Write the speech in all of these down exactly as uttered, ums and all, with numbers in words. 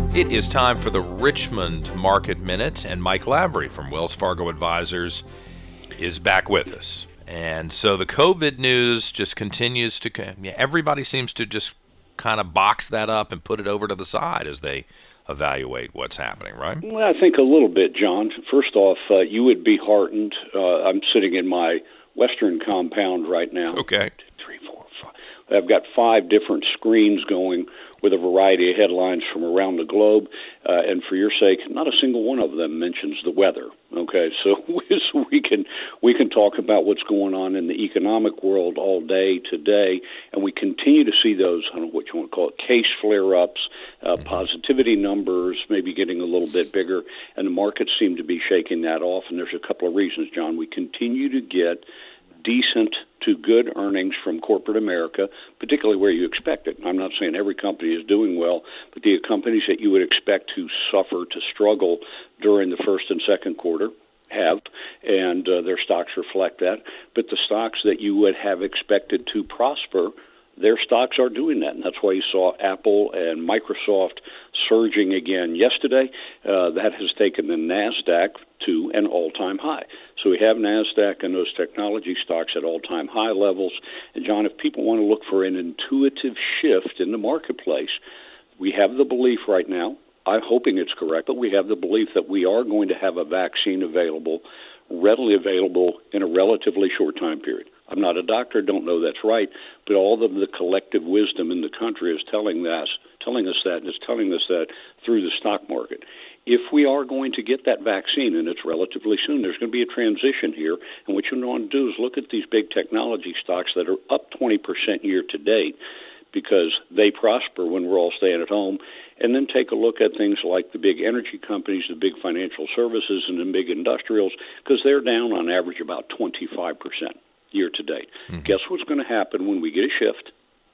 It is time for the Richmond Market Minute, and Mike Lavery from Wells Fargo Advisors is back with us. And so the COVID news just continues to, everybody seems to just kind of box that up and put it over to the side as they evaluate what's happening, right? Well, I think a little bit, John. First off, uh, you would be heartened. Uh, I'm sitting in my Western compound right now. Okay. Two, three, four, five. I've got five different screens going with a variety of headlines from around the globe. Uh, and for your sake, not a single one of them mentions the weather. Okay, so, so we can we can talk about what's going on in the economic world all day today, and we continue to see those, I don't know what you want to call it, case flare-ups, uh, positivity numbers maybe getting a little bit bigger, and the markets seem to be shaking that off. And there's a couple of reasons, John. We continue to get decent to good earnings from corporate America, particularly where you expect it. I'm not saying every company is doing well, but the companies that you would expect to suffer, to struggle during the first and second quarter have, and uh, their stocks reflect that. But the stocks that you would have expected to prosper, their stocks are doing that, and that's why you saw Apple and Microsoft surging again yesterday. Uh, that has taken the NASDAQ to an all-time high. So we have NASDAQ and those technology stocks at all-time high levels. And, John, if people want to look for an intuitive shift in the marketplace, we have the belief right now, I'm hoping it's correct, but we have the belief that we are going to have a vaccine available, readily available in a relatively short time period. I'm not a doctor, don't know that's right, but all of the collective wisdom in the country is telling us, telling us that, and it's telling us that through the stock market. If we are going to get that vaccine, and it's relatively soon, there's going to be a transition here, and what you want to do is look at these big technology stocks that are up twenty percent year to date because they prosper when we're all staying at home, and then take a look at things like the big energy companies, the big financial services, and the big industrials, because they're down on average about twenty-five percent year to date. Mm-hmm. Guess what's going to happen when we get a shift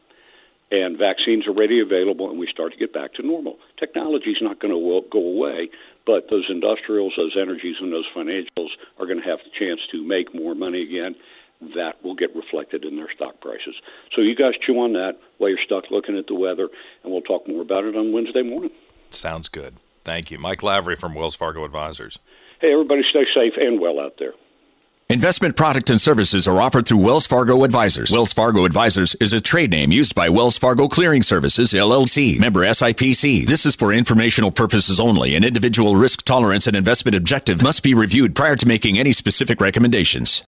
and vaccines are ready available and we start to get back to normal? Technology is not going to go away, but those industrials, those energies, and those financials are going to have the chance to make more money again. That will get reflected in their stock prices. So you guys chew on that while you're stuck looking at the weather, and we'll talk more about it on Wednesday morning. Sounds good. Thank you. Mike Lavery from Wells Fargo Advisors. Hey, everybody stay safe and well out there. Investment product and services are offered through Wells Fargo Advisors. Wells Fargo Advisors is a trade name used by Wells Fargo Clearing Services, L L C, member S I P C. This is for informational purposes only, and individual risk tolerance and investment objective must be reviewed prior to making any specific recommendations.